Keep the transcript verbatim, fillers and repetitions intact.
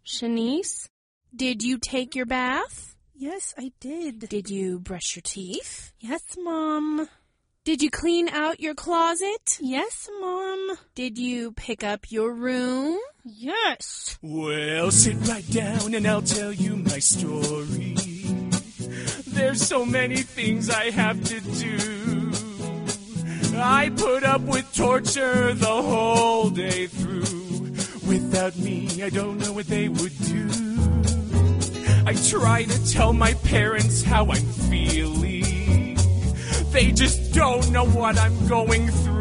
Shanice, did you take your bath? Yes, I did. Did you brush your teeth? Yes, Mom. Did you clean out your closet? Yes, Mom. Did you pick up your room? Yes. Well, sit right down and I'll tell you my story. There's so many things I have to do. I put up with torture the whole day through. Without me, I don't know what they would do. I try to tell my parents how I'm feeling. They just don't know what I'm going through.